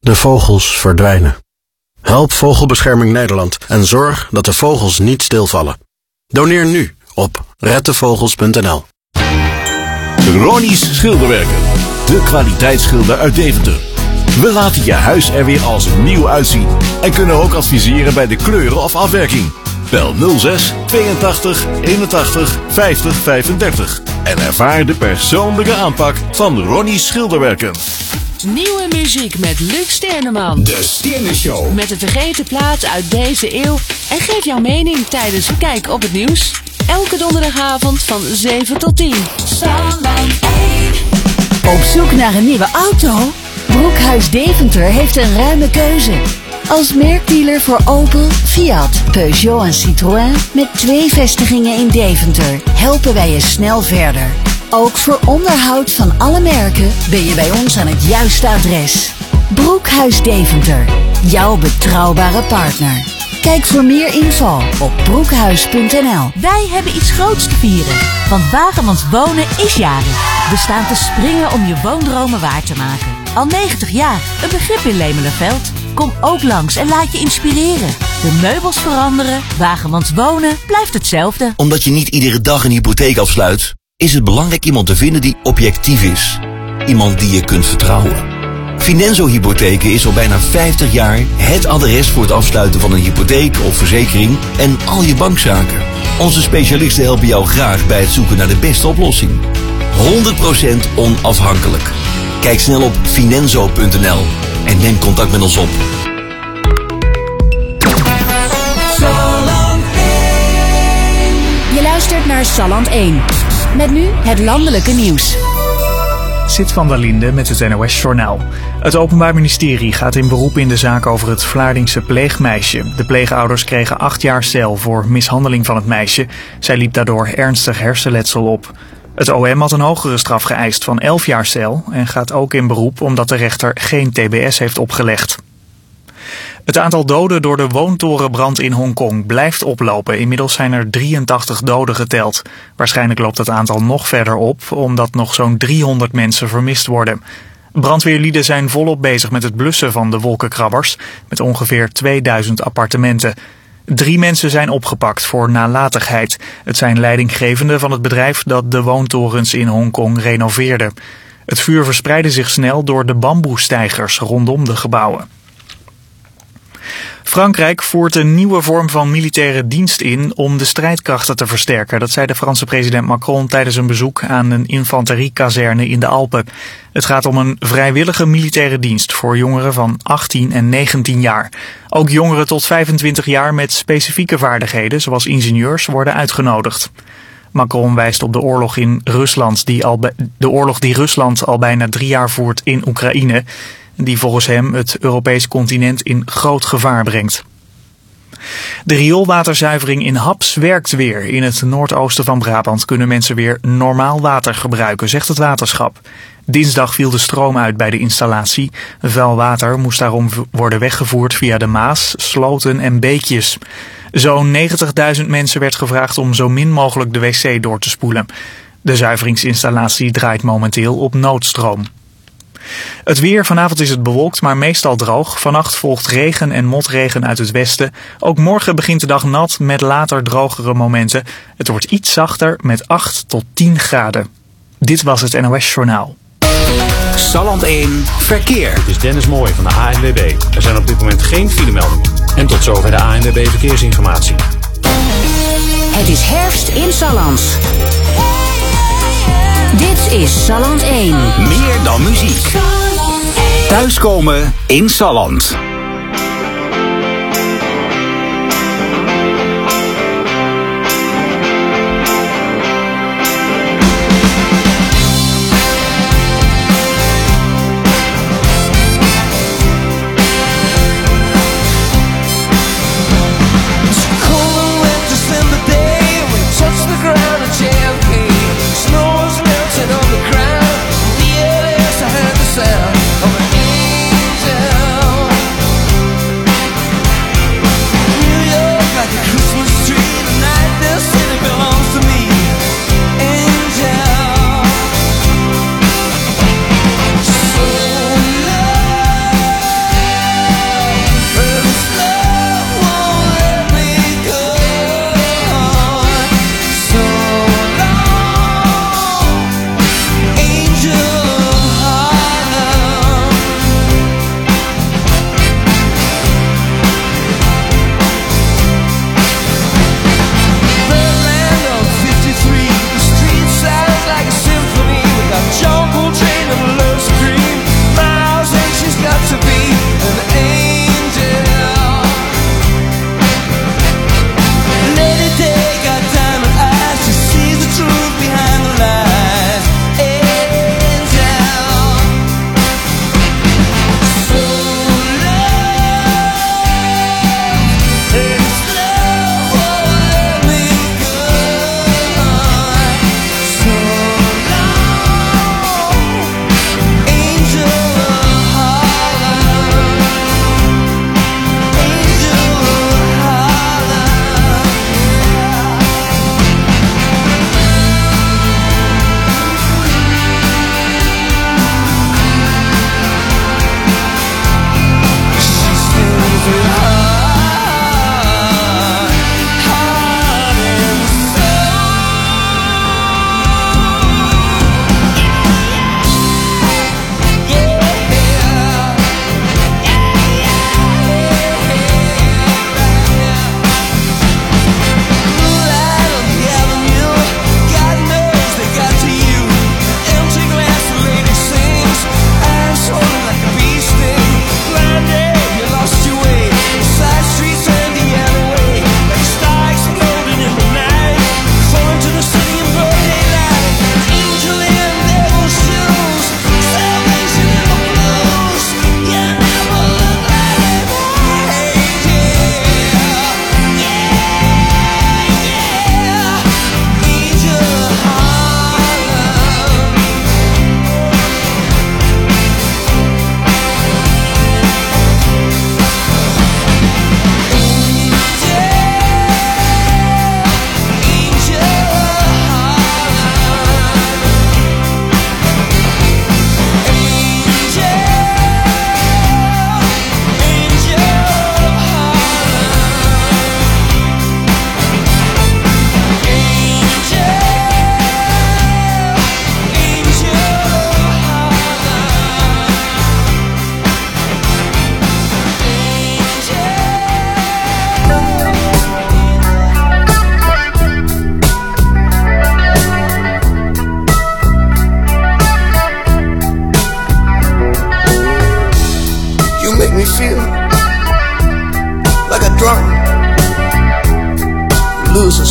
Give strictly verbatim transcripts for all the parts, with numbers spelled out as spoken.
De vogels verdwijnen. Help Vogelbescherming Nederland en zorg dat de vogels niet stilvallen. Doneer nu op red de vogels punt n l. Ronnie's Schilderwerken. De kwaliteitsschilder uit Deventer. We laten je huis er weer als nieuw uitzien. En kunnen ook adviseren bij de kleuren of afwerking. Bel nul zes tweeëntachtig eenentachtig vijftig vijfendertig. En ervaar de persoonlijke aanpak van Ronnie's Schilderwerken. Nieuwe muziek met Luc Sterneman. De Sternenshow. Met een vergeten plaat uit deze eeuw. En geef jouw mening tijdens Kijk op het Nieuws. Elke donderdagavond van zeven tot tien. Op zoek naar een nieuwe auto? Broekhuis Deventer heeft een ruime keuze. Als merkdealer voor Opel, Fiat, Peugeot en Citroën met twee vestigingen in Deventer helpen wij je snel verder. Ook voor onderhoud van alle merken ben je bij ons aan het juiste adres. Broekhuis Deventer, jouw betrouwbare partner. Kijk voor meer info op broekhuis punt n l. Wij hebben iets groots te vieren, want Wagemans Wonen is jarig. We staan te springen om je woondromen waar te maken. Al negentig jaar, een begrip in Lemelenveld. Kom ook langs en laat je inspireren. De meubels veranderen, Wagemans Wonen blijft hetzelfde. Omdat je niet iedere dag een hypotheek afsluit, is het belangrijk iemand te vinden die objectief is. Iemand die je kunt vertrouwen. Finanzo Hypotheken is al bijna vijftig jaar het adres voor het afsluiten van een hypotheek of verzekering en al je bankzaken. Onze specialisten helpen jou graag bij het zoeken naar de beste oplossing. honderd procent onafhankelijk. Kijk snel op finanzo punt n l en neem contact met ons op. Je luistert naar Salland één. Met nu het landelijke nieuws. Sit van der Linde met het N O S-journaal. Het Openbaar Ministerie gaat in beroep in de zaak over het Vlaardingse pleegmeisje. De pleegouders kregen acht jaar cel voor mishandeling van het meisje. Zij liep daardoor ernstig hersenletsel op. Het O M had een hogere straf geëist van elf jaar cel en gaat ook in beroep omdat de rechter geen T B S heeft opgelegd. Het aantal doden door de woontorenbrand in Hongkong blijft oplopen. Inmiddels zijn er drieëntachtig doden geteld. Waarschijnlijk loopt het aantal nog verder op, omdat nog zo'n driehonderd mensen vermist worden. Brandweerlieden zijn volop bezig met het blussen van de wolkenkrabbers, met ongeveer tweeduizend appartementen. Drie mensen zijn opgepakt voor nalatigheid. Het zijn leidinggevenden van het bedrijf dat de woontorens in Hongkong renoveerde. Het vuur verspreidde zich snel door de bamboestijgers rondom de gebouwen. Frankrijk voert een nieuwe vorm van militaire dienst in om de strijdkrachten te versterken. Dat zei de Franse president Macron tijdens een bezoek aan een infanteriekazerne in de Alpen. Het gaat om een vrijwillige militaire dienst voor jongeren van achttien en negentien jaar. Ook jongeren tot vijfentwintig jaar met specifieke vaardigheden, zoals ingenieurs, worden uitgenodigd. Macron wijst op de oorlog in Rusland, die al de oorlog die Rusland al bijna drie jaar voert in Oekraïne, die volgens hem het Europees continent in groot gevaar brengt. De rioolwaterzuivering in Haps werkt weer. In het noordoosten van Brabant kunnen mensen weer normaal water gebruiken, zegt het waterschap. Dinsdag viel de stroom uit bij de installatie. Vuil water moest daarom worden weggevoerd via de Maas, sloten en beekjes. Zo'n negentigduizend mensen werd gevraagd om zo min mogelijk de wc door te spoelen. De zuiveringsinstallatie draait momenteel op noodstroom. Het weer, vanavond is het bewolkt, maar meestal droog. Vannacht volgt regen en motregen uit het westen. Ook morgen begint de dag nat met later drogere momenten. Het wordt iets zachter met acht tot tien graden. Dit was het N O S-journaal. Salland één Verkeer. Het is Dennis Mooij van de A N W B. Er zijn op dit moment geen filemeldingen. En tot zover de A N W B Verkeersinformatie. Het is herfst in Salland. Dit is Salland één. Meer dan muziek. Thuiskomen in Salland. Sound of an angel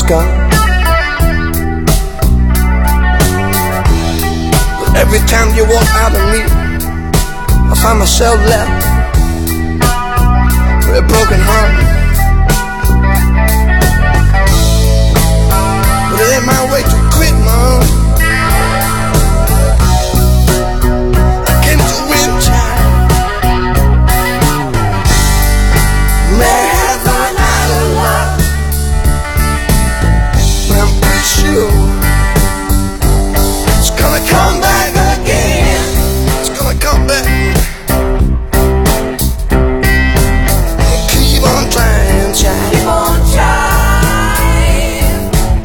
scar. But every time you walk out of me, I find myself left with a broken heart. But it ain't my way to quit, Mom. I came to win, child. May have run out of luck, but I'm pretty sure it's gonna come back again. It's gonna come back. Keep on trying, child. Keep on trying.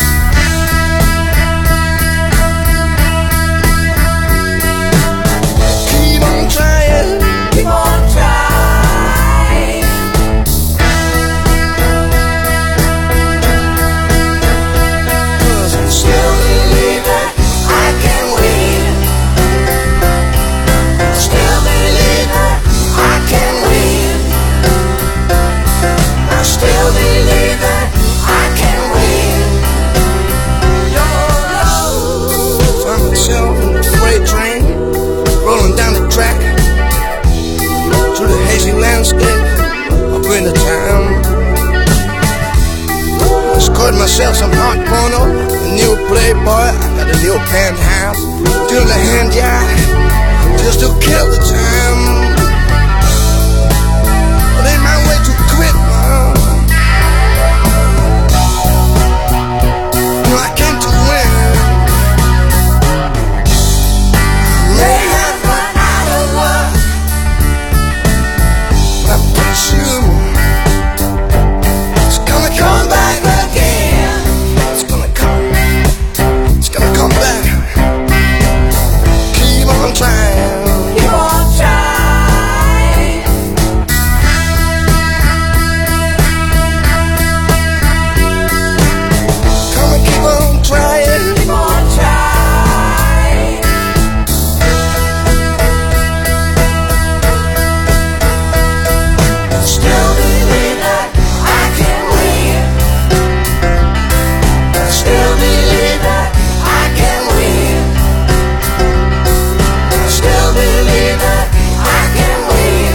Keep on trying. Keep on trying. 'Cause I still believe that I can win. Still believe that I can win. I still believe that I can win. Your love. Find myself in a freight train, rolling down the track, through the hazy landscape of winter town. I scored myself some hot porno, a new playboy, I got a new penthouse, till the hand job, just to kill the time. But ain't my way to quit, Mom. No, I came to win. May have run out of luck, but I'm pretty sure it's gonna come back again. It's gonna come. It's gonna come back. Keep on trying. Keep on trying. Come and keep on trying. Keep on trying. Still believe that I can win. Still believe that I can win. Still believe that I can win.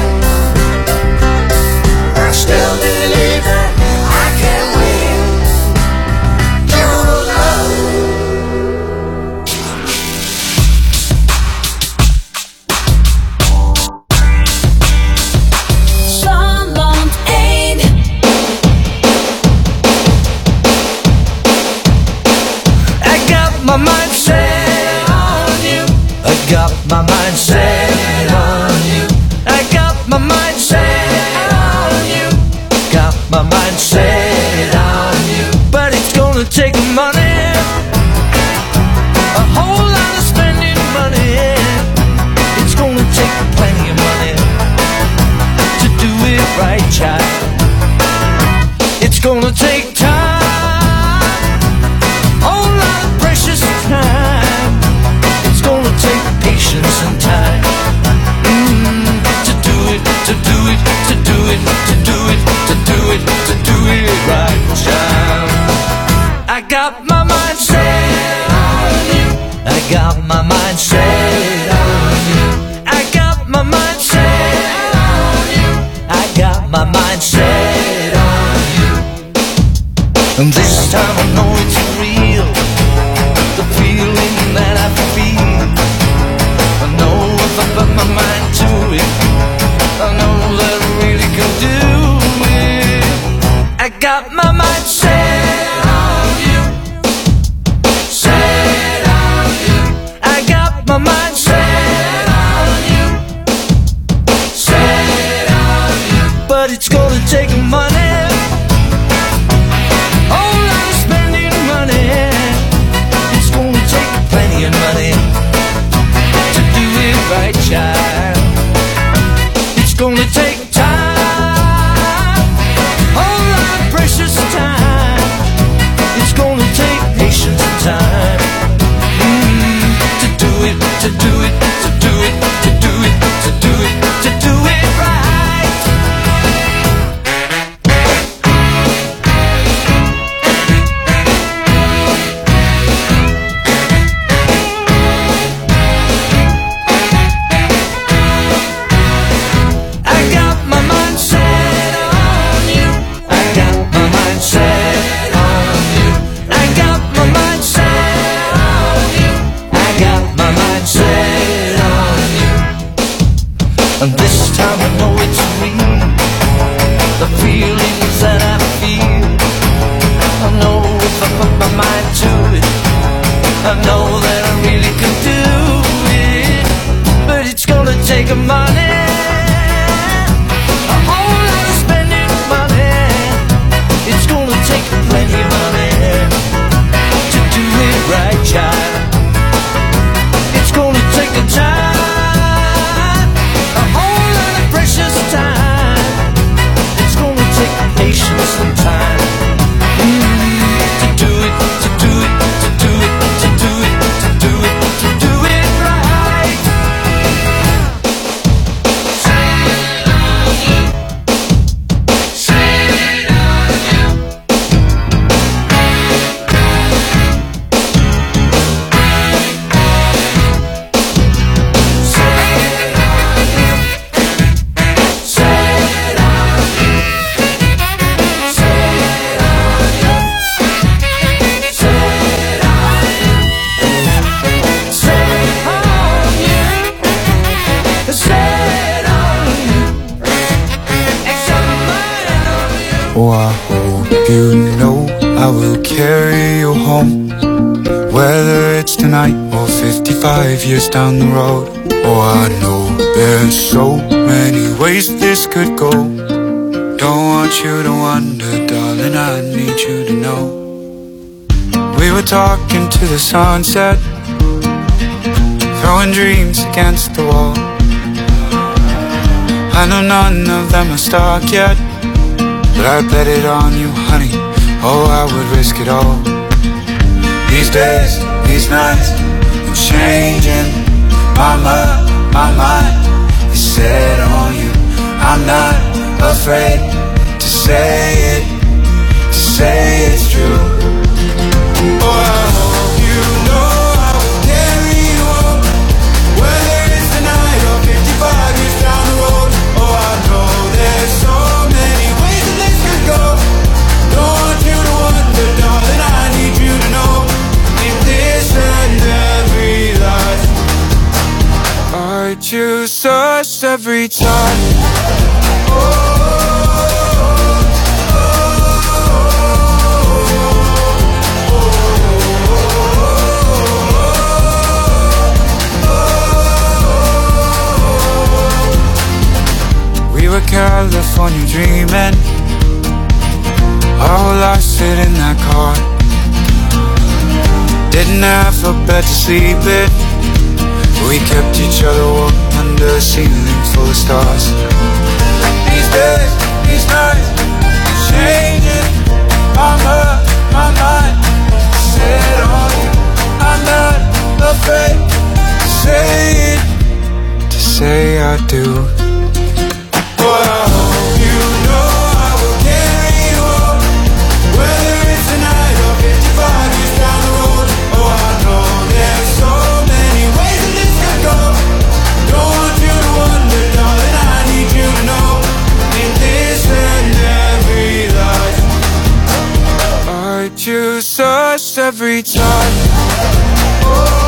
I still believe that I can win. Your love. Salland één. I got my mind set on you. I got my mind set on you. I got my mind set on you. Got my mind set on you. But it's gonna take money, a whole lot of spending money. It's gonna take plenty of money to do it right, child. It's gonna take time, whole lot of precious time. It's gonna take patience and time, mm, to do it, to do it, to do it, to do it, to do it, to do it right, child. I got my mind set on you. I got my mind set on you. I got my mind set on you. I got my mind set on you. And this time I know it's real, the feeling that I feel. I know if I put my mind to it, I know that I really can do it. I got my mind set on you, set on you. I got my mind Oh, I hope you know I will carry you home, whether it's tonight or fifty-five years down the road. Oh, I know there's so many ways this could go. Don't want you to wonder, darling, I need you to know. We were talking to the sunset, throwing dreams against the wall. I know none of them are stuck yet, but I bet it on you, honey. Oh, I would risk it all. These days, these nights, I'm changing. My mind, my mind is set on you. I'm not afraid to say it, to say it's true. Oh, I hope you know I will carry you home, whether it's tonight or fifty-five years down the road. Oh, I know there's so many ways that this could go. Don't want you to wonder, darling, I need you to know. In this and every life, I choose us every time. Oh, California dreaming, our whole life sit in that car. Didn't have a bed to sleep in, we kept each other warm under a ceiling full of stars. These days, these nights, changing. I'm up, my mind set on you. I'm not afraid to say it, to say I do. Oh, I hope you know I will carry you home, whether it's tonight or fifty-five years down the road. Oh, I know there's so many ways that this could go. Don't want you to wonder, darling, I need you to know. In this and every life, I choose us every time. Oh,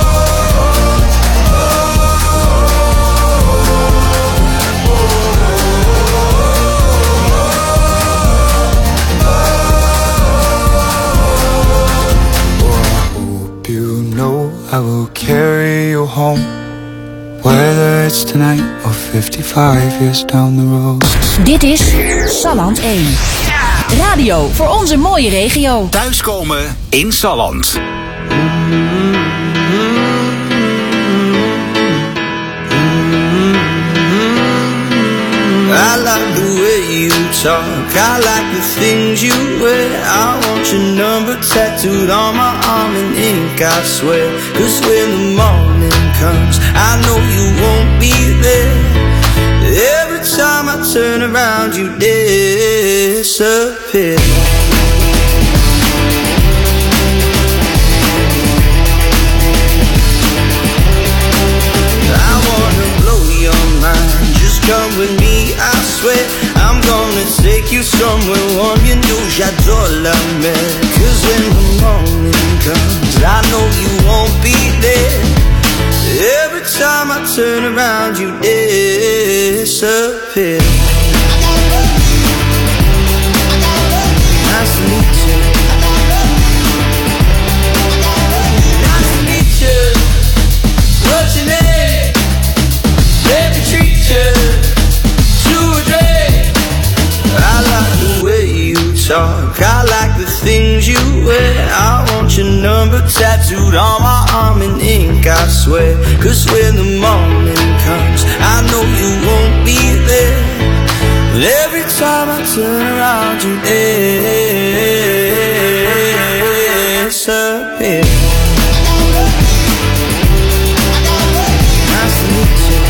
I will carry you home, whether it's tonight or fifty-five years down the road. Dit is Salland één. Radio voor onze mooie regio. Thuiskomen in Salland. I like the way you talk, I like the things you wear. I want your number tattooed on my arm in ink, I swear. Cause when the morning comes, I know you won't be there. Every time I turn around, you disappear. I wanna blow your mind, just come with me, I swear. I'm gonna take you somewhere warm, you know j'adore la mer. Cause when the morning comes, I know you won't be there. Every time I turn around, you disappear. Nice to meet you. Nice to meet you. What's your name? Let me treat you to a drink. I like the way you talk, I like the things you wear. I want your number tattooed on my arm in ink, I swear. Cause when the morning comes, I know you won't be there. But every time I turn around, you disappear. Nice to meet you.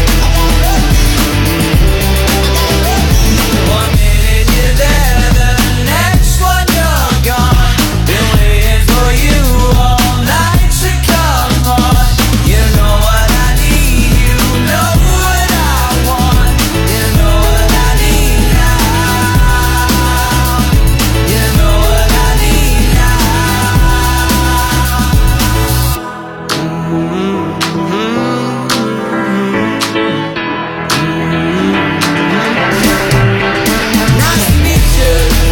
One minute you're there, the next one you're gone. Been waiting for you all night to come on. You know what I need, you know what I want. You know what I need now. You know what I need now. Nice to meet you.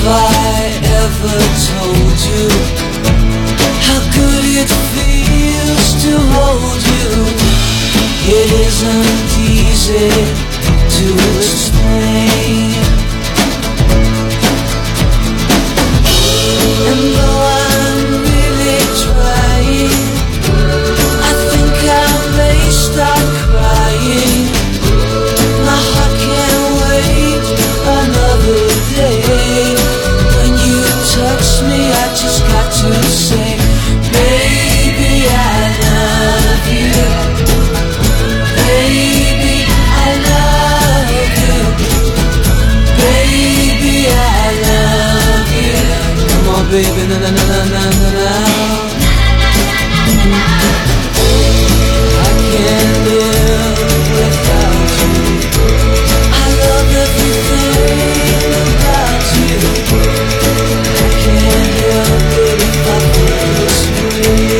I ever told you how good it feels to hold you? It isn't easy to explain. And though I'm really trying, I think I may start crying. My heart can't wait another day. When you touch me, I just got to say, baby, I love you. Baby, I love you. Baby, I love you. Come on, baby, na na na na na na na. I can't live without you. I love everything about you. I can't help it if I feel this way.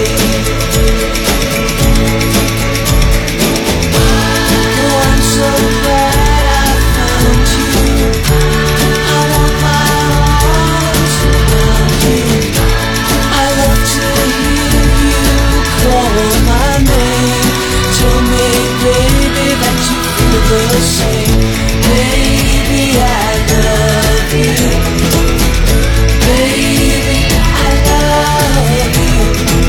Oh, I'm so glad I found you. I want my arms around you. I love to hear you call my name. Tell me, baby, that you feel the same. Baby, I love you. Baby, I love you.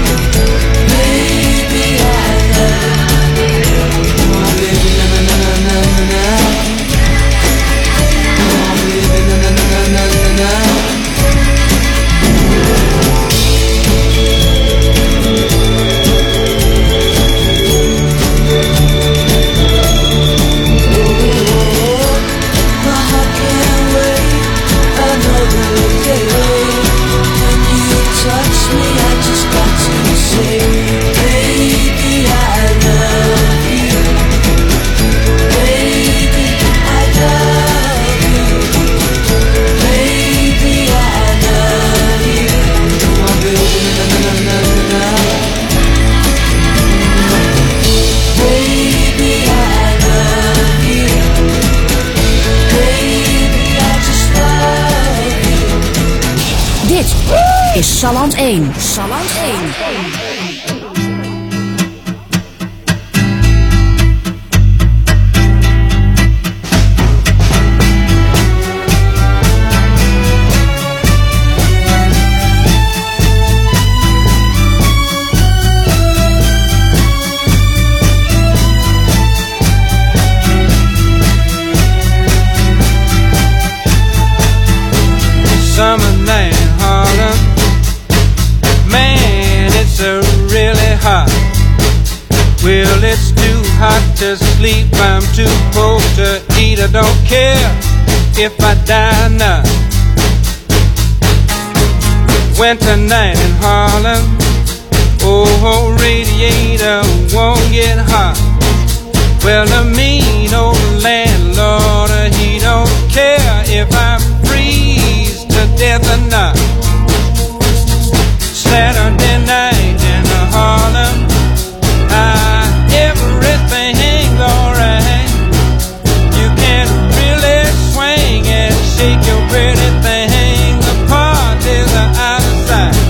Baby, I love you. Come on, baby, na na na na na na. Come on, baby, na na na na na na. My heart can't wait another day. When you touch me, I just got to say, baby, I love you. Baby, I love you. Baby, I love you. Come on, baby, na na na na na. Baby, I love you. Baby, I just love you. Dit is Salland één. Salland één. Summer night in Harlem, man, it's a really hot. Well, it's too hot to sleep, I'm too cold to eat. I don't care if I die now. Winter night in Harlem, oh, radiator won't get hot. Well, the mean old landlord, he don't care if I freeze to death or not. Saturday night in Harlem, ah, everything's alright. You can really swing and shake your pretty thing. The parties are out of sight.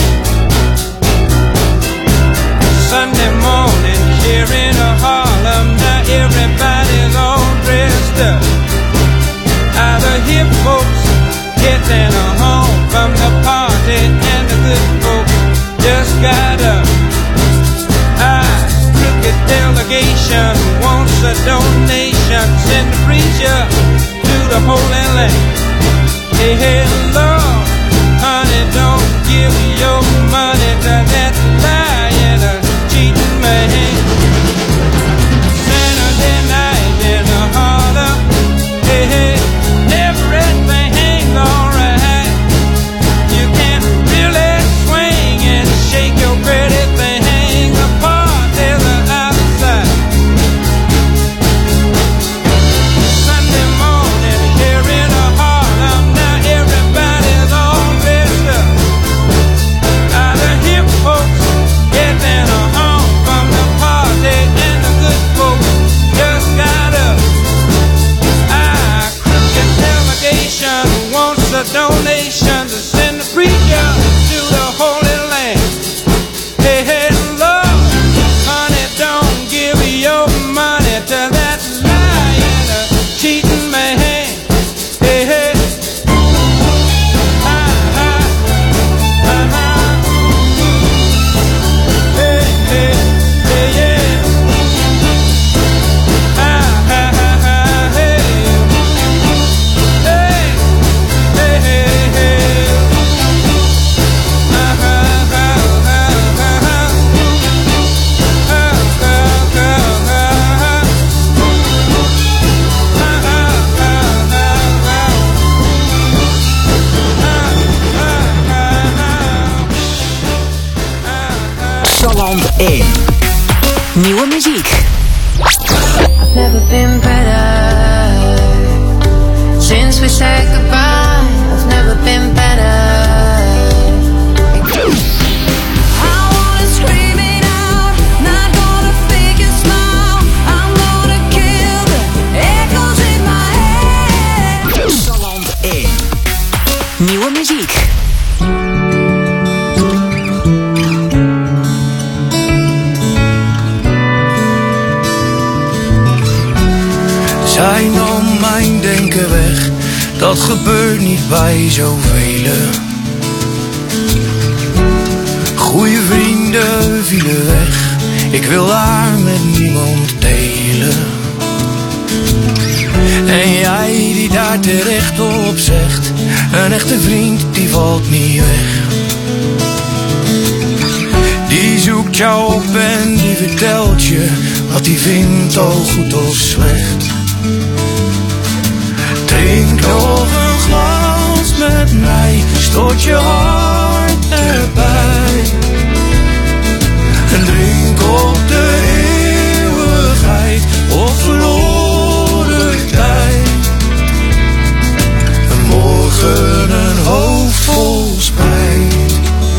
Sunday morning here in Harlem, now everybody's all dressed up. All the hip folks getting home from the party, and the good folks just got up. Our crooked delegation wants a donation. Send the preacher to the Holy Land. Hey, hey, Lord, honey, don't give your money to that lying, uh, cheating man. Saturday night in Harlem, hey, hey, everything's alright. You can really swing and shake your pretty thing. The parties are outside. Sunday één. Nieuwe muziek. I've never been better since we said goodbye. I've never been better. I wanna scream it out, not gonna fake a smile. I'm gonna kill the echoes in my head. Salland één. Nieuwe muziek. Zij nam mijn denken weg, dat gebeurt niet bij zoveel. Goeie vrienden vielen weg, ik wil haar met niemand delen. En jij die daar terecht op zegt, een echte vriend die valt niet weg. Die zoekt jou op en die vertelt je wat hij vindt, al goed of slecht. Drink nog een glas met mij, stoot je hart erbij. En drink op de eeuwigheid of verloren tijd. En morgen een hoofd vol spijt.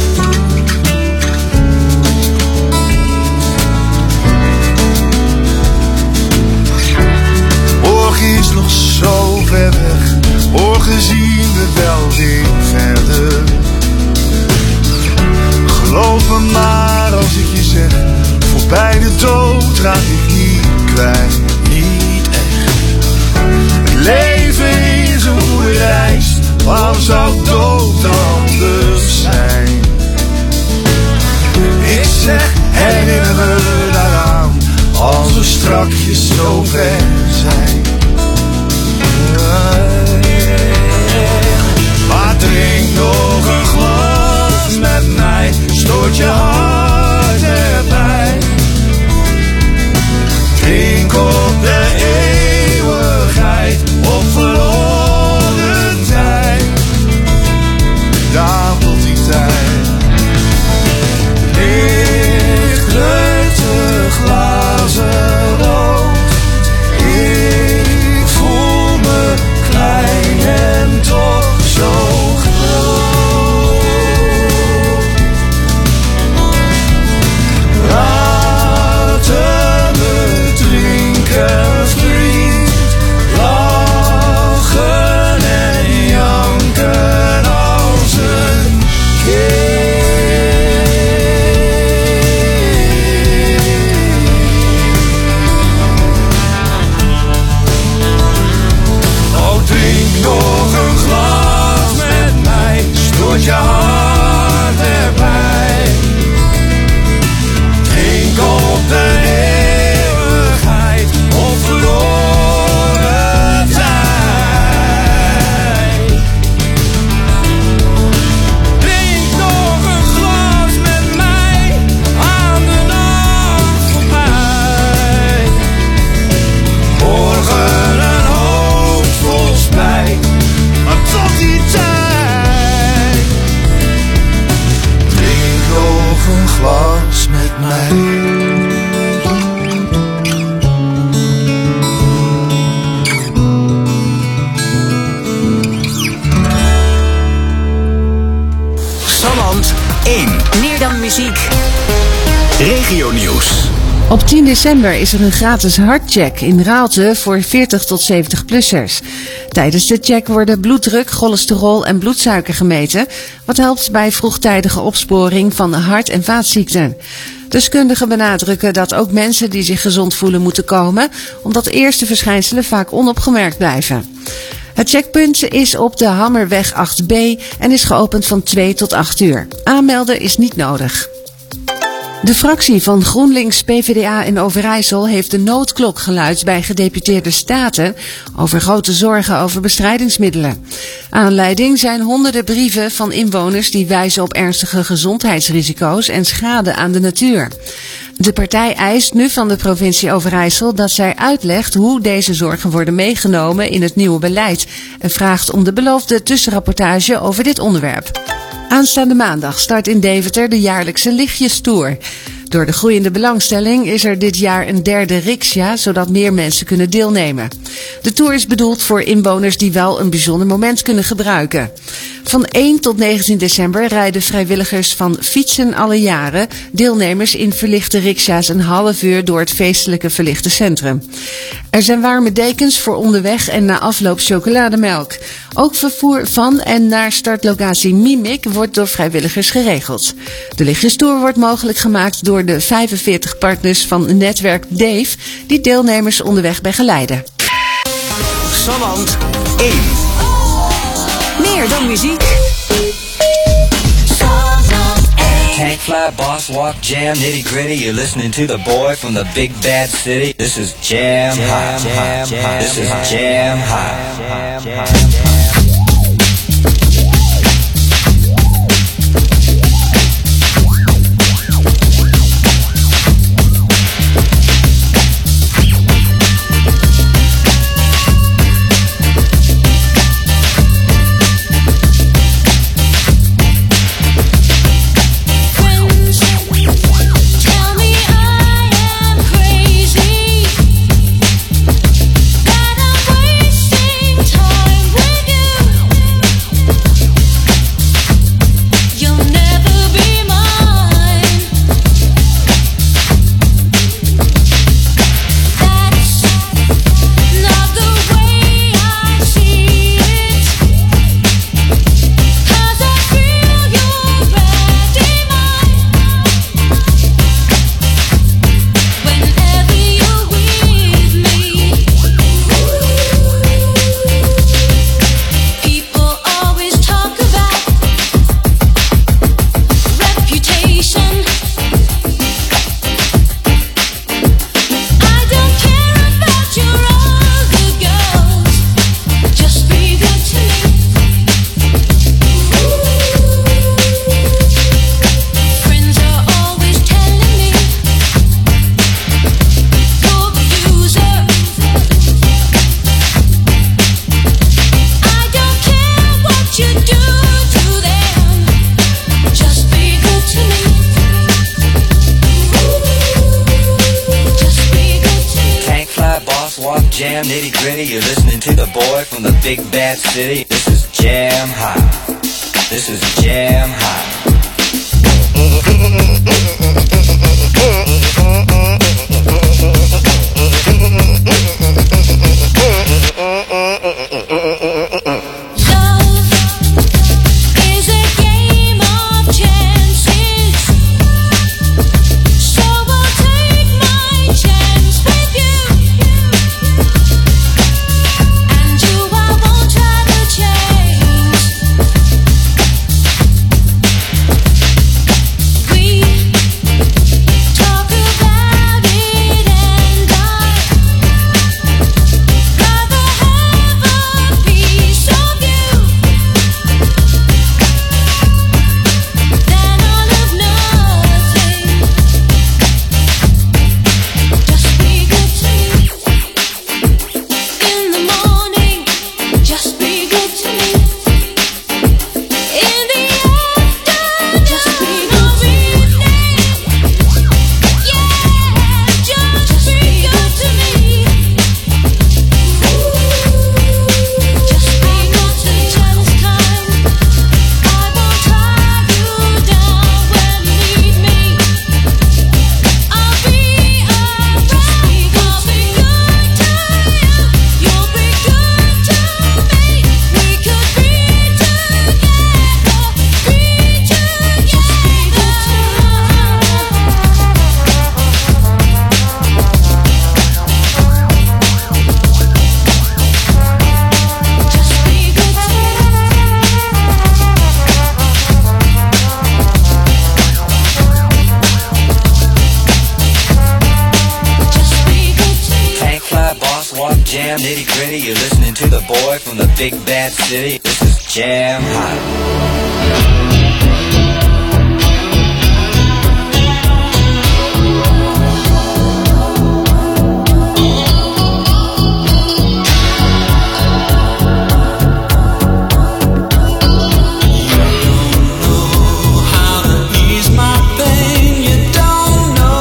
Morgen is nog zo ver weg, morgen zien we wel weer verder. Geloof me maar als ik je zeg, voorbij de dood raak ik niet kwijt, niet echt. Het leven is een goede reis, waarom zou dood anders zijn? Ik zeg, herinner me daaraan, als we strakjes zo ver zijn. Maar drink nog een glas met mij, stoot je hart erbij. Drink op de eeuwigheid of verloren tijd. Daar tot die tijd lichtelijk de glazen rood. Ik voel me klein en toch zo groot. Laten we drinken, vriend, lachen en janken als een kind. Oh, drink nog een glas met mij, stoot je hart erbij. Drink op de eeuwigheid of verloren tijd. Drink nog een glas met mij, aan de nacht voorbij. Morgen een hoofd vol spijt, maar tot die tijd drink nog een glas met mij. Salland één. Meer dan muziek. Regionieuws. Op tien december is er een gratis hartcheck in Raalte voor veertig tot zeventig-plussers. Tijdens de check worden bloeddruk, cholesterol en bloedsuiker gemeten, wat helpt bij vroegtijdige opsporing van hart- en vaatziekten. Deskundigen benadrukken dat ook mensen die zich gezond voelen moeten komen, omdat eerste verschijnselen vaak onopgemerkt blijven. Het checkpunt is op de Hammerweg acht B en is geopend van twee tot acht uur. Aanmelden is niet nodig. De fractie van GroenLinks P v d A in Overijssel heeft de noodklok geluid bij gedeputeerde staten over grote zorgen over bestrijdingsmiddelen. Aanleiding zijn honderden brieven van inwoners die wijzen op ernstige gezondheidsrisico's en schade aan de natuur. De partij eist nu van de provincie Overijssel dat zij uitlegt hoe deze zorgen worden meegenomen in het nieuwe beleid en vraagt om de beloofde tussenrapportage over dit onderwerp. Aanstaande maandag start in Deventer de jaarlijkse lichtjestoer. Door de groeiende belangstelling is er dit jaar een derde riksja, zodat meer mensen kunnen deelnemen. De tour is bedoeld voor inwoners die wel een bijzonder moment kunnen gebruiken. Van één tot negentien december rijden vrijwilligers van Fietsen Alle Jaren deelnemers in verlichte riksja's een half uur door het feestelijke verlichte centrum. Er zijn warme dekens voor onderweg en na afloop chocolademelk. Ook vervoer van en naar startlocatie Mimic wordt door vrijwilligers geregeld. De lichtjestoer wordt mogelijk gemaakt door de vijfenveertig partners van netwerk Dave die deelnemers onderweg begeleiden. Salland één. Meer dan muziek. Tank fly, boss walk, jam, nitty gritty. You're listening to the boy from the big bad city. This is Jam Hot. Jam, jam, this is Jam Hot. Jam, hot. Jam, nitty gritty. You're listening to the boy from the big bad city. This is Jam Hot. This is Jam Hot. Jam, nitty gritty. You're listening to the boy from the big bad city. This is Jam Hot. How to ease my pain, you don't know.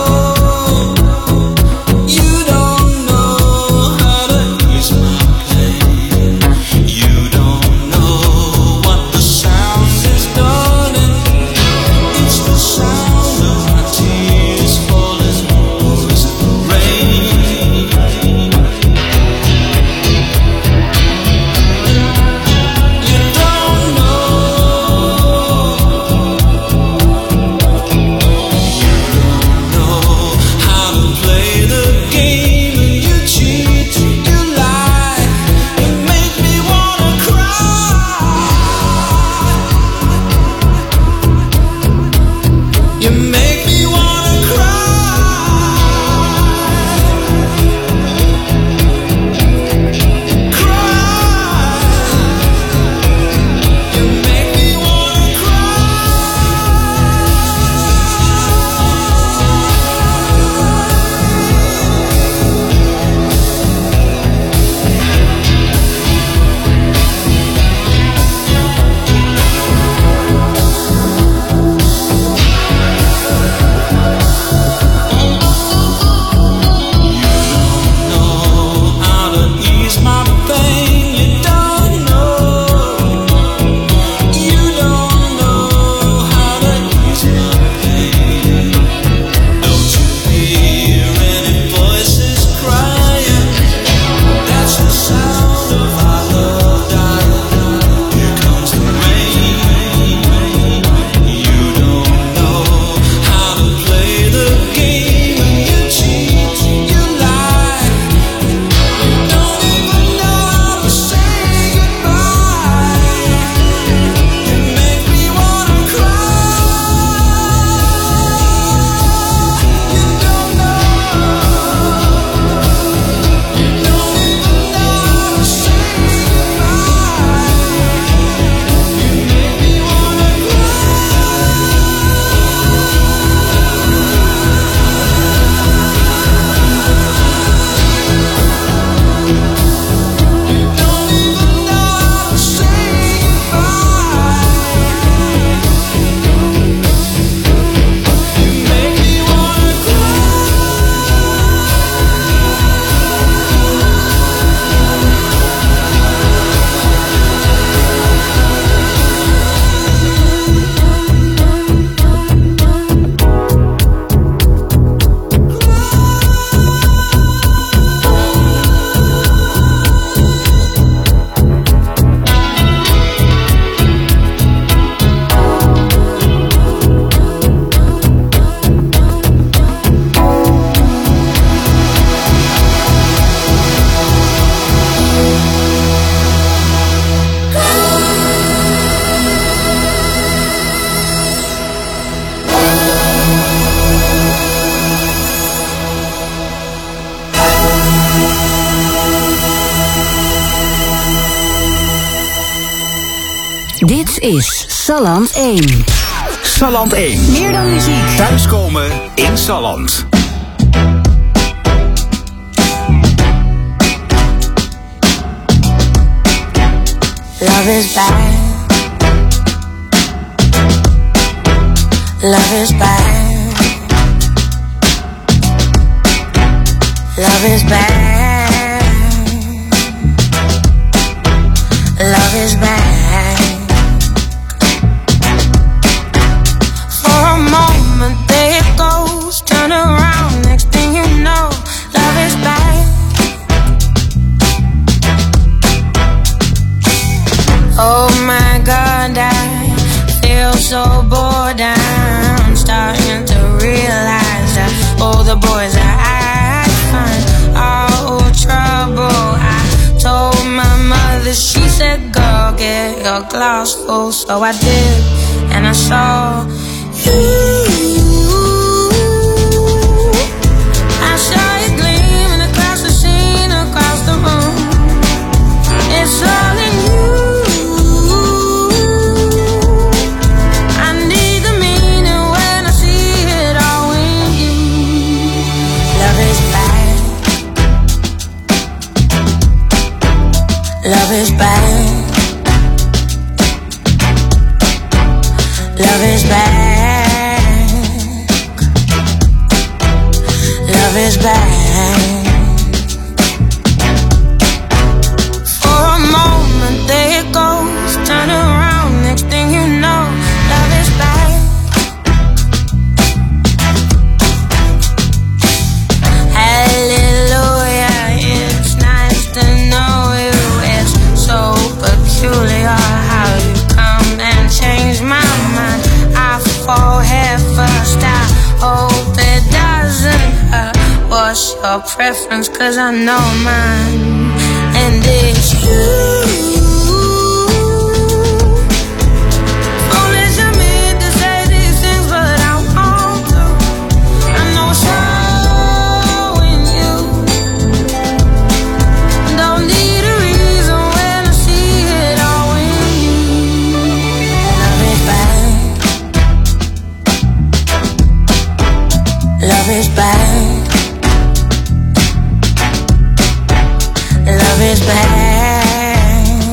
Dit is Salland één. Salland één. Meer dan muziek. Thuiskomen in Salland. Love is bad. Love is bad. Love is bad. Love is bad. For a moment there it goes, turn around, next thing you know, love is bad. Oh my God, I feel so bored. I'm starting to realize that all the boys that I find are all trouble. I told my mother, she said, girl, get your glass full. So I did, and I saw you. I saw you gleaming across the scene, across the room. It's all in you. Love is bad. Love is bad. Love is bad. For a moment there it goes, turn around, next thing you know, love is bad. Hallelujah, it's nice to know you. So peculiar how you come and change my mind. I fall head first, I hope it doesn't hurt. What's your preference? Cause I know mine, and it's you. Foolish of me to say these things, but I want to. I know it's showing you. Don't need a reason when I see it all in you. Love is bad. Love is bad. Love is bad.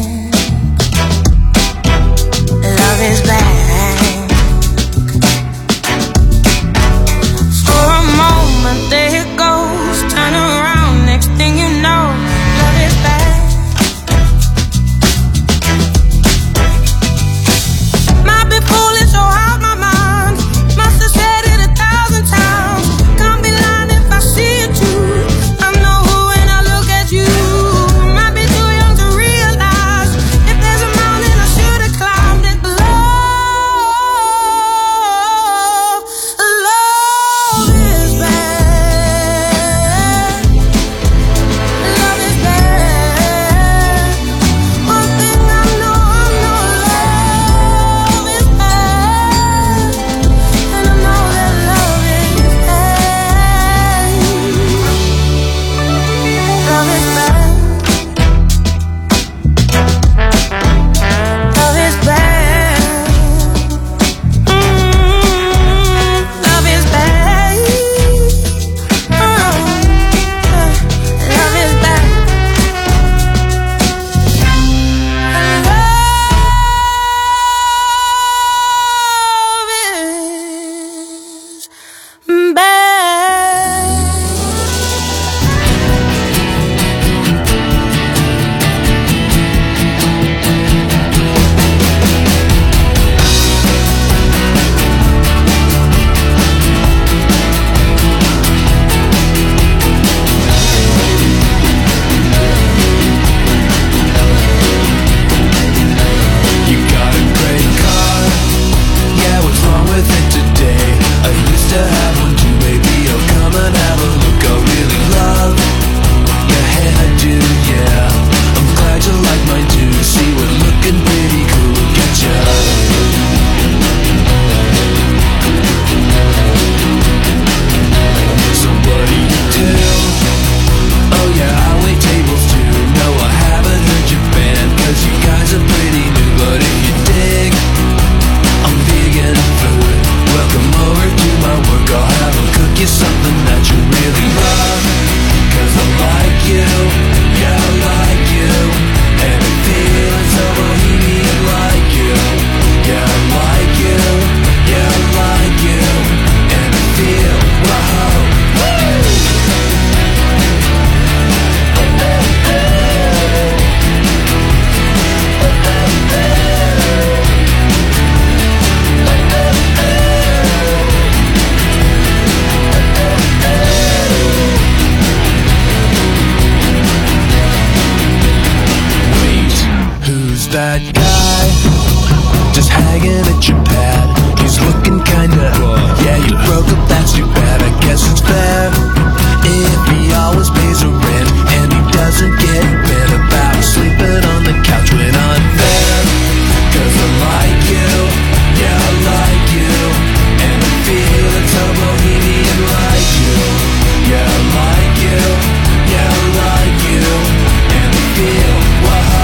Who's that guy just hanging at your pad? He's looking kinda, yeah, you broke up, that's too bad. I guess it's fair if he always pays a rent and he doesn't get bit about sleeping on the couch when unfair. Cause I like you, yeah, I like you, and I feel it's so bohemian like you. Yeah, I like you, yeah, I like you, and I feel, whoa,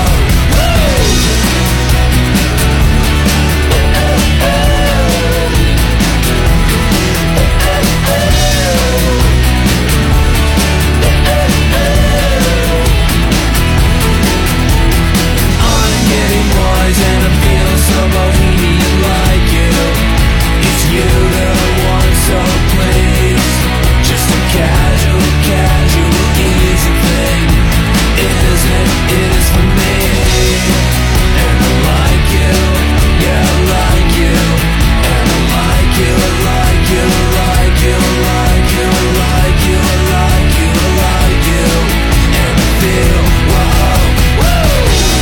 and I feel so bohemian like you. It's you that I want, so please, just a casual, casual, easy thing. Isn't it is for me? And I like you, yeah, I like you. And I like you, I like you, I like you, I like you, I like you, I like you, I like you. And I feel, whoa, whoa.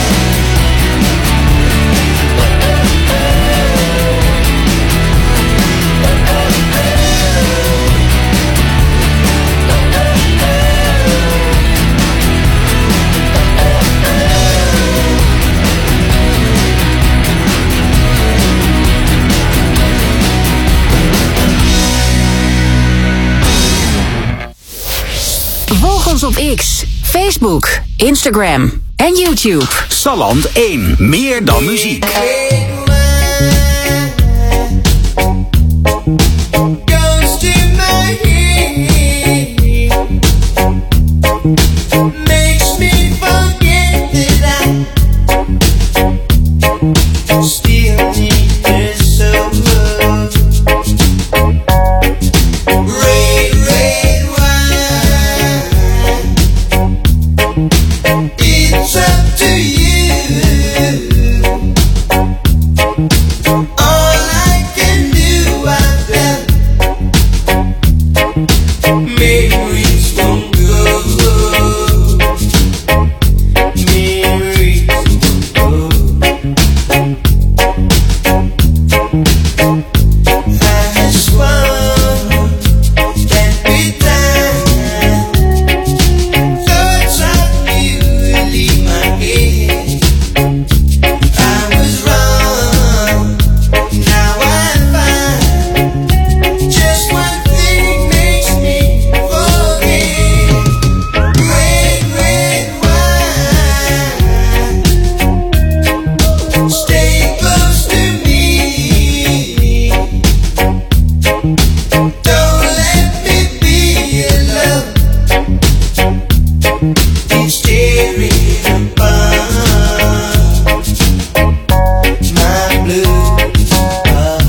Volg ons op X, Facebook, Instagram en YouTube. Salland één. Meer dan muziek. Goes to my head, makes me forget that I still need this so much. Red, red wine, it's up to you. All I can do, I've done. Memories won't go. Memories won't go. I just want that big time. Thoughts of you leave my head. I was wrong, now I find just one thing makes me forget. Red, red wine, stay close to me. Don't let me be alone. It's tearing apart my blue heart.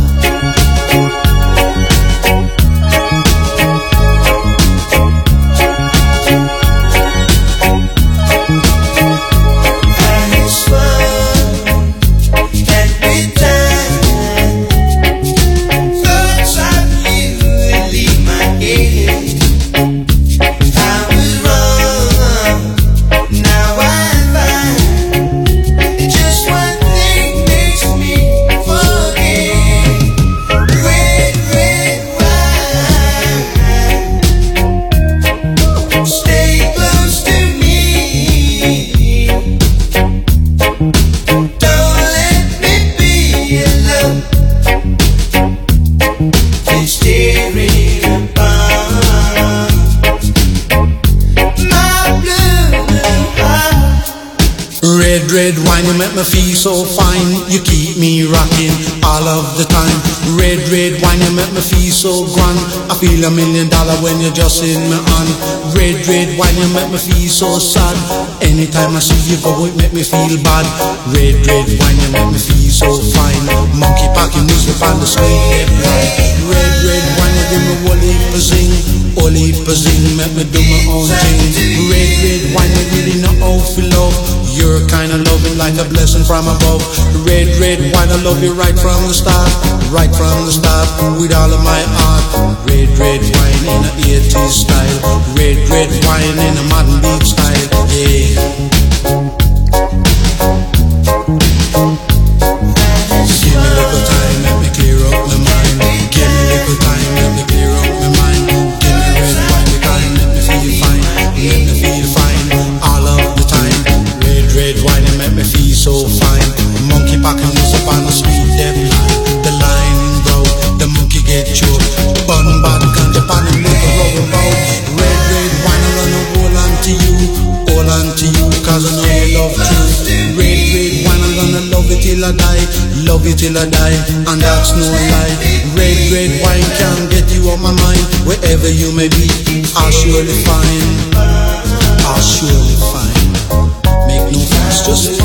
I swung that big time. Thoughts of you leave my head. I was wrong, now I find just one thing makes me forget. Red, red wine, stay close to me. Don't let me be alone. It's tearing apart my blue heart. Red, red wine, you make me feel so fine. You keep me rocking all of the time. Red, red wine, you make me feel so grand. I feel a million dollar when you're just in my hand. Red, red wine, you make me feel so sad. Anytime I see you go, it make me feel bad. Red, red wine, you make me feel so fine. Monkey packing music on the street. Red, red wine, you give me one heap of zing. One heap of zing, make me do my own thing. Red, red wine, you really know how to love. You're kinda loving like a blessing from above. Red, red wine, I love you right from the start. Right from the start, with all of my heart. Red, red wine in a eighties style. Red, red wine in a modern beat style. Yeah. till I die, love you till I die, and that's no lie. Red, red wine can get you on my mind. Wherever you may be, I'll surely find, I'll surely find. Make no fuss, just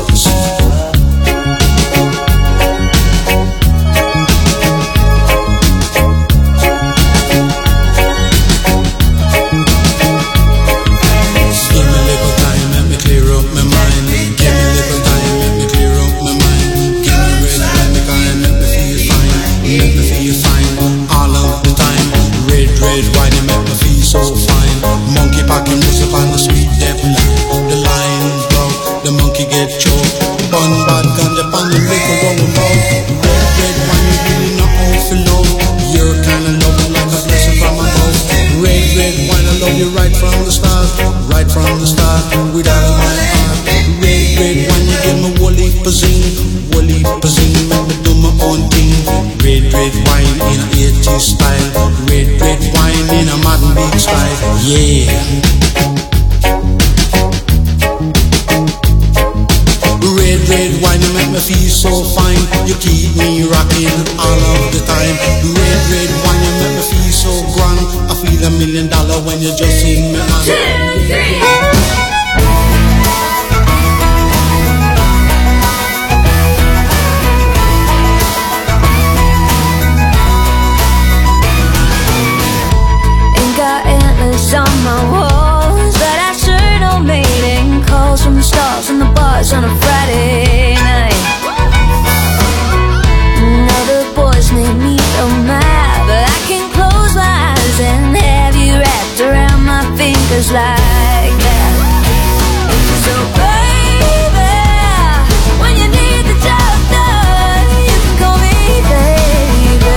on a Friday night. Now the boys make me so mad, but I can close my eyes and have you wrapped around my fingers like that. So baby, when you need the job done, you can call me baby.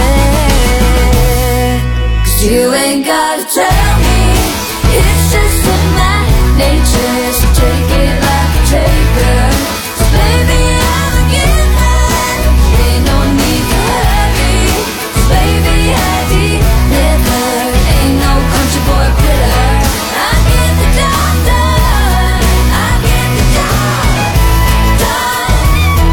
'Cause you ain't gotta tell me, it's just in my nature, so take it like a taker. Baby, I'm a giver, ain't no need to hurry. Baby, I deliver, ain't no country boy quitter. I get the job done, I get the job done.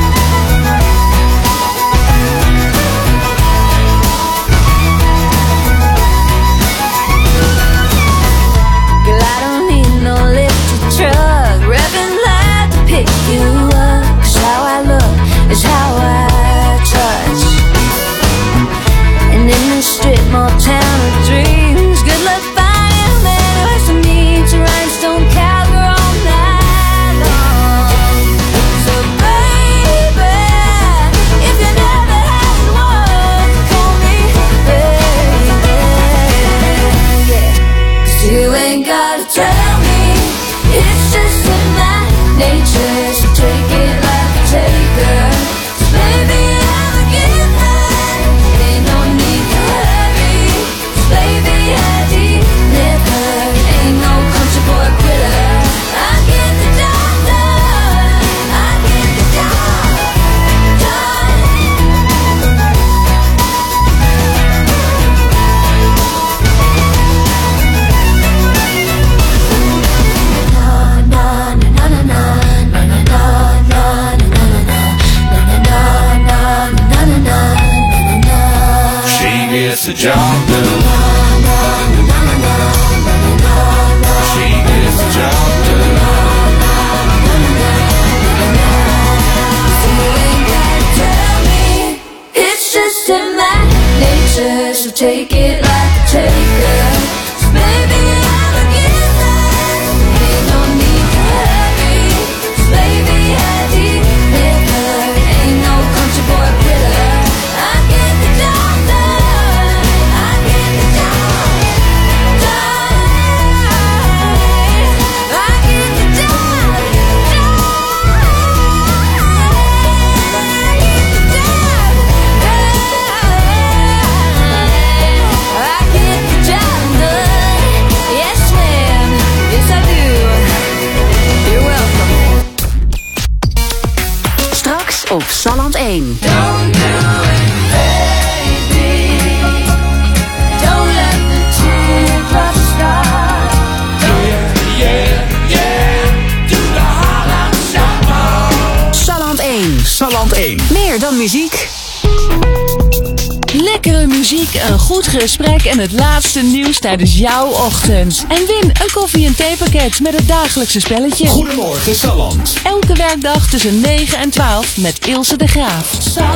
Girl, I don't need no lifted truck, revving loud to pick you up. 'Cause how I look is how I touch. And in this strip mall town of dreams, good luck finding a man who has to meet your rhinestone cowgirl all night long. So baby, if you never had one, call me baby. Yeah. 'Cause you ain't gotta tell me, it's just in my nature, so take it like a taker. 'Cause baby, I'm a giver, ain't no need to hurry. 'Cause baby, I deliver, ain't no country boy quitter. I get the job done, I get the job done. She gets the job done. She gets the job done. You ain't gotta tell me, it's just in my nature, so take it like a taker. 'Cause baby, I'm a giver, ain't no need to hurry. 'Cause baby, I deliver, ain't no country boy quitter. I get the job done, I get the job done. I get the job I get the job done. Yes, ma'am. Yes, I do. You're welcome. Straks op Salland één. Don't do it, baby. Don't let the teardrops start. Yeah, yeah, do the Holland Shuffle. Salland één. Salland één. Meer dan muziek. Lekkere muziek, een goed gesprek en het laatste nieuws tijdens jouw ochtend. En win een koffie- en theepakket met het dagelijkse spelletje. Goedemorgen Salland. Elke werkdag tussen negen en twaalf met Ilse de Graaf.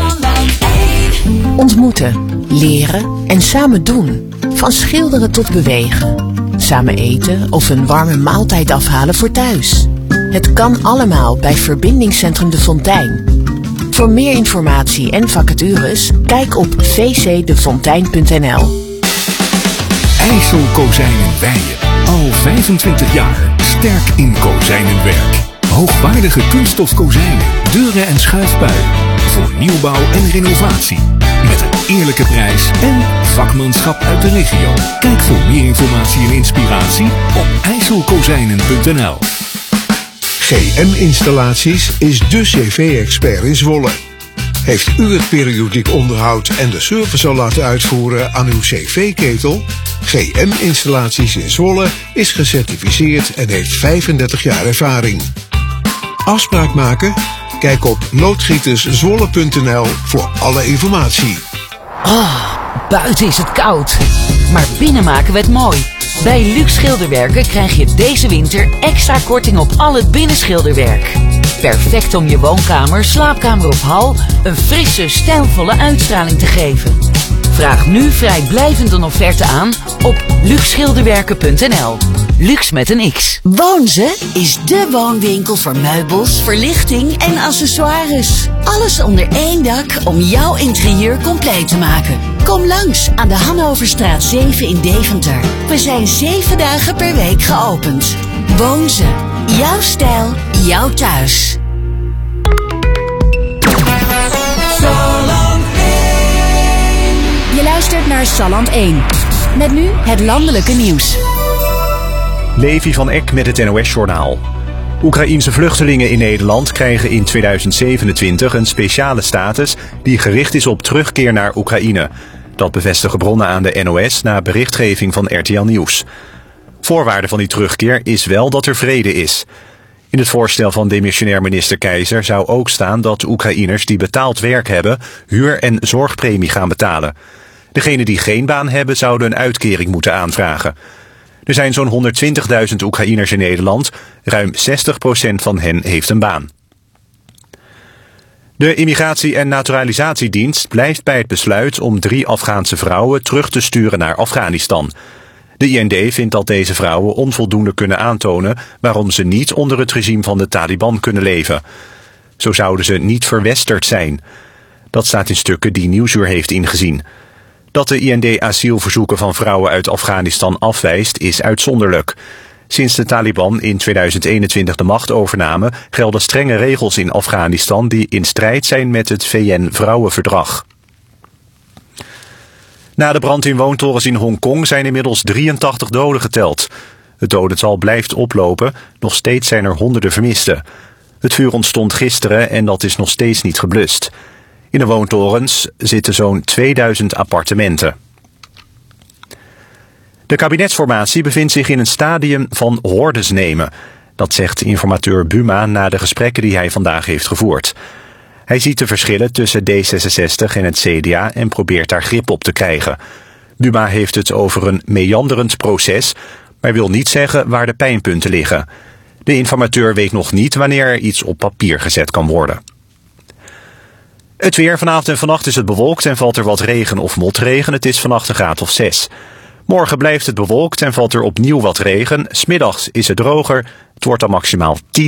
Ontmoeten, leren en samen doen. Van schilderen tot bewegen. Samen eten of een warme maaltijd afhalen voor thuis. Het kan allemaal bij Verbindingscentrum De Fontein. Voor meer informatie en vacatures, kijk op v c de fontein punt n l. IJssel Kozijnen Weijen. Al vijfentwintig jaar sterk in kozijnenwerk. Hoogwaardige kunststof kozijnen, deuren en schuifpuien. Voor nieuwbouw en renovatie. Met een eerlijke prijs en vakmanschap uit de regio. Kijk voor meer informatie en inspiratie op ijssel kozijnen punt n l. G M Installaties is de cv-expert in Zwolle. Heeft u het periodiek onderhoud en de service al laten uitvoeren aan uw cv-ketel? G M Installaties in Zwolle is gecertificeerd en heeft vijfendertig jaar ervaring. Afspraak maken? Kijk op loodgieterszwolle punt n l voor alle informatie. Oh, buiten is het koud. Maar binnen maken we het mooi. Bij Luxe Schilderwerken krijg je deze winter extra korting op al het binnenschilderwerk. Perfect om je woonkamer, slaapkamer of hal een frisse, stijlvolle uitstraling te geven. Vraag nu vrijblijvend een offerte aan op luxe schilderwerken punt n l. Luxe met een X. Woonze is de woonwinkel voor meubels, verlichting en accessoires. Alles onder één dak om jouw interieur compleet te maken. Kom langs aan de Hannoverstraat zeven in Deventer. We zijn zeven dagen per week geopend. Woonze. Jouw stijl, jouw thuis. Je luistert naar Salland één. Met nu het landelijke nieuws. Levi van Eck met het N O S-journaal. Oekraïense vluchtelingen in Nederland krijgen in tweeduizend zevenentwintig een speciale status die gericht is op terugkeer naar Oekraïne. Dat bevestigen bronnen aan de N O S na berichtgeving van R T L Nieuws. Voorwaarde van die terugkeer is wel dat er vrede is. In het voorstel van demissionair minister Keizer zou ook staan dat Oekraïners die betaald werk hebben huur- en zorgpremie gaan betalen. Degenen die geen baan hebben zouden een uitkering moeten aanvragen. Er zijn zo'n honderdtwintigduizend Oekraïners in Nederland. Ruim zestig procent van hen heeft een baan. De Immigratie- en Naturalisatiedienst blijft bij het besluit om drie Afghaanse vrouwen terug te sturen naar Afghanistan. De I N D vindt dat deze vrouwen onvoldoende kunnen aantonen waarom ze niet onder het regime van de Taliban kunnen leven. Zo zouden ze niet verwesterd zijn. Dat staat in stukken die Nieuwsuur heeft ingezien. Dat de I N D asielverzoeken van vrouwen uit Afghanistan afwijst is uitzonderlijk. Sinds de Taliban in tweeduizend eenentwintig de macht overnamen gelden strenge regels in Afghanistan die in strijd zijn met het V N-vrouwenverdrag. Na de brand in woontorens in Hongkong zijn inmiddels drieëntachtig doden geteld. Het dodental blijft oplopen, nog steeds zijn er honderden vermisten. Het vuur ontstond gisteren en dat is nog steeds niet geblust. In de woontorens zitten zo'n tweeduizend appartementen. De kabinetsformatie bevindt zich in een stadium van hordes nemen. Dat zegt informateur Buma na de gesprekken die hij vandaag heeft gevoerd. Hij ziet de verschillen tussen D zesenzestig en het C D A en probeert daar grip op te krijgen. Buma heeft het over een meanderend proces, maar wil niet zeggen waar de pijnpunten liggen. De informateur weet nog niet wanneer er iets op papier gezet kan worden. Het weer. Vanavond en vannacht is het bewolkt en valt er wat regen of motregen. Het is vannacht een graad of zes. Morgen blijft het bewolkt en valt er opnieuw wat regen. 's Middags is het droger. Het wordt dan maximaal tien.